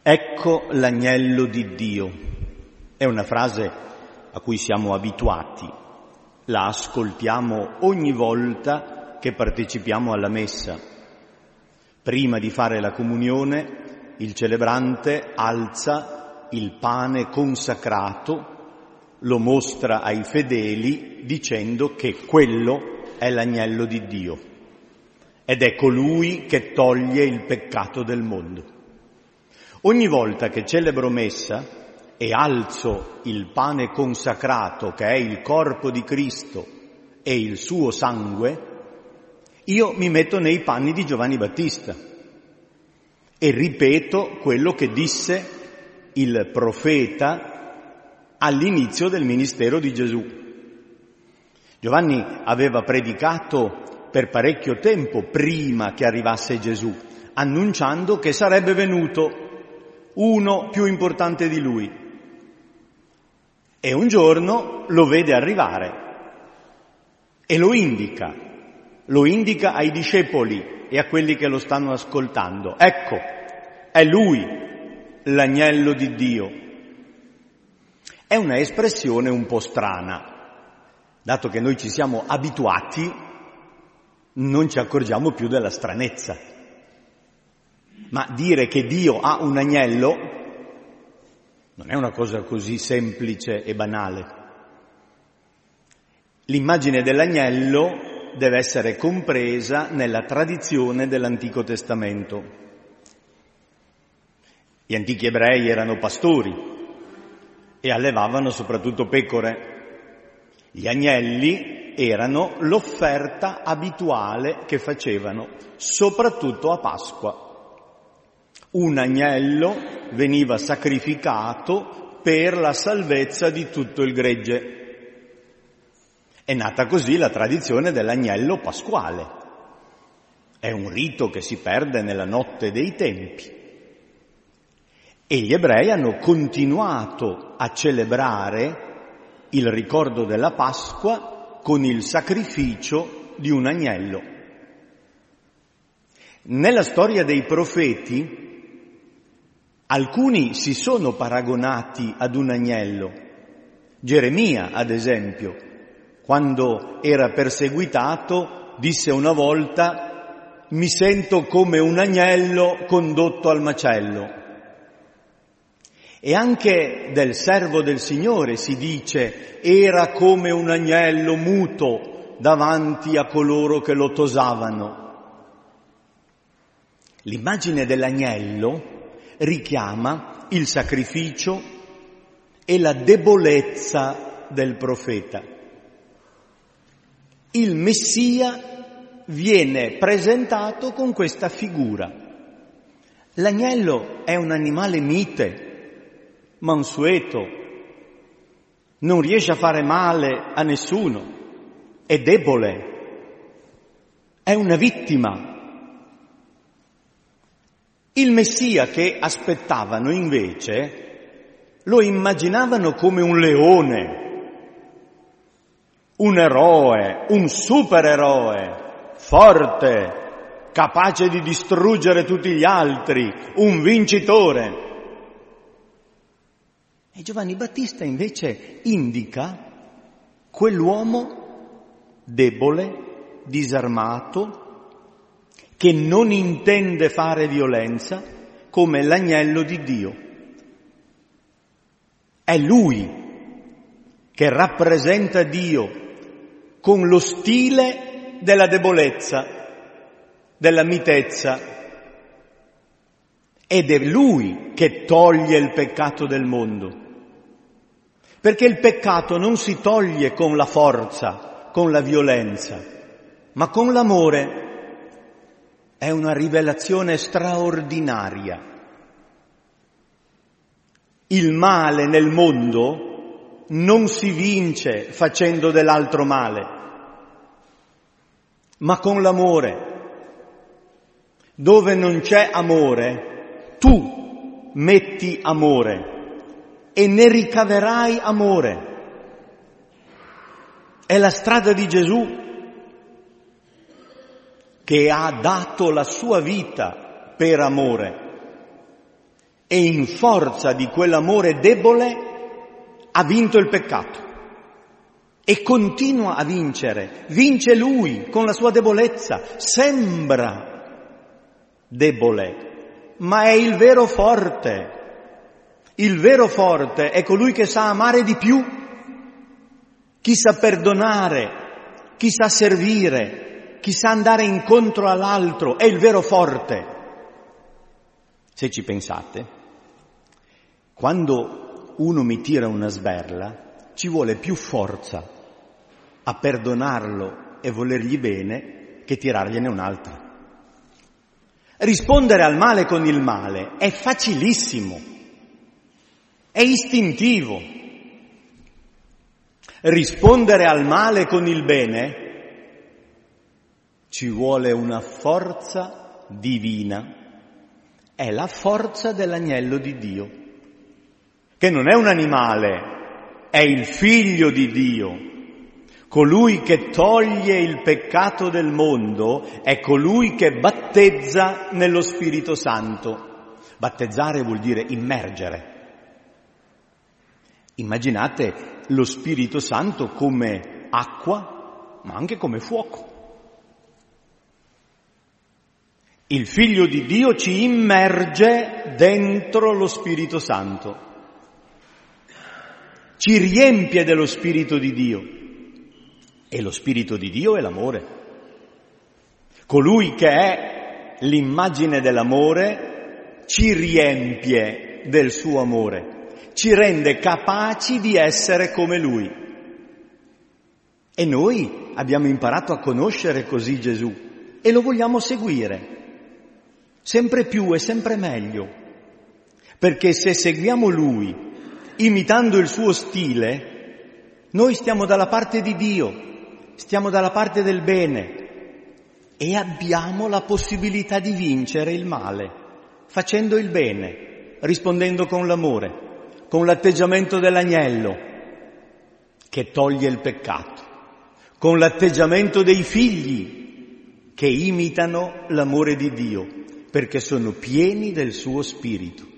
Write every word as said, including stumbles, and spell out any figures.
Ecco l'agnello di Dio. È una frase a cui siamo abituati, la ascoltiamo ogni volta che partecipiamo alla messa. Prima di fare la comunione, il celebrante alza il pane consacrato, lo mostra ai fedeli dicendo che quello è l'agnello di Dio ed è colui che toglie il peccato del mondo. Ogni volta che celebro messa e alzo il pane consacrato, che è il corpo di Cristo e il suo sangue, io mi metto nei panni di Giovanni Battista e ripeto quello che disse il profeta all'inizio del ministero di Gesù. Giovanni aveva predicato per parecchio tempo prima che arrivasse Gesù, annunciando che sarebbe venuto uno più importante di lui. E un giorno lo vede arrivare e lo indica, lo indica ai discepoli e a quelli che lo stanno ascoltando. Ecco, è lui, l'agnello di Dio. È una espressione un po' strana, dato che noi ci siamo abituati, non ci accorgiamo più della stranezza. Ma dire che Dio ha un agnello non è una cosa così semplice e banale. L'immagine dell'agnello deve essere compresa nella tradizione dell'Antico Testamento. Gli antichi ebrei erano pastori e allevavano soprattutto pecore. Gli agnelli erano l'offerta abituale che facevano, soprattutto a Pasqua. Un agnello veniva sacrificato per la salvezza di tutto il gregge. È nata così la tradizione dell'agnello pasquale. È un rito che si perde nella notte dei tempi. E gli ebrei hanno continuato a celebrare il ricordo della Pasqua con il sacrificio di un agnello. Nella storia dei profeti, alcuni si sono paragonati ad un agnello. Geremia, ad esempio, quando era perseguitato, disse una volta: «Mi sento come un agnello condotto al macello». E anche del servo del Signore si dice: «Era come un agnello muto davanti a coloro che lo tosavano». L'immagine dell'agnello richiama il sacrificio e la debolezza del profeta. Il Messia viene presentato con questa figura. L'agnello è un animale mite, mansueto, non riesce a fare male a nessuno, è debole, è una vittima. Il Messia che aspettavano invece lo immaginavano come un leone, un eroe, un supereroe, forte, capace di distruggere tutti gli altri, un vincitore. E Giovanni Battista invece indica quell'uomo debole, disarmato, che non intende fare violenza, come l'agnello di Dio. È lui che rappresenta Dio con lo stile della debolezza, della mitezza, ed è lui che toglie il peccato del mondo. Perché il peccato non si toglie con la forza, con la violenza, ma con l'amore. È una rivelazione straordinaria. Il male nel mondo non si vince facendo dell'altro male, ma con l'amore. Dove non c'è amore, tu metti amore e ne ricaverai amore. È la strada di Gesù, che ha dato la sua vita per amore e in forza di quell'amore debole ha vinto il peccato e continua a vincere. Vince lui con la sua debolezza. Sembra debole, ma è il vero forte. Il vero forte è colui che sa amare di più, chi sa perdonare, chi sa servire, chi sa andare incontro all'altro, è il vero forte. Se ci pensate, quando uno mi tira una sberla, ci vuole più forza a perdonarlo e volergli bene che tirargliene un'altra. Rispondere al male con il male è facilissimo, è istintivo. Rispondere al male con il bene ci vuole una forza divina, è la forza dell'agnello di Dio, che non è un animale, è il figlio di Dio. Colui che toglie il peccato del mondo è colui che battezza nello Spirito Santo. Battezzare vuol dire immergere. Immaginate lo Spirito Santo come acqua, ma anche come fuoco. Il Figlio di Dio ci immerge dentro lo Spirito Santo, ci riempie dello Spirito di Dio. E lo Spirito di Dio è l'amore. Colui che è l'immagine dell'amore ci riempie del suo amore, ci rende capaci di essere come Lui. E noi abbiamo imparato a conoscere così Gesù e lo vogliamo seguire, sempre più e sempre meglio, perché se seguiamo Lui, imitando il suo stile, noi stiamo dalla parte di Dio, stiamo dalla parte del bene e abbiamo la possibilità di vincere il male, facendo il bene, rispondendo con l'amore, con l'atteggiamento dell'agnello che toglie il peccato, con l'atteggiamento dei figli che imitano l'amore di Dio, perché sono pieni del suo spirito.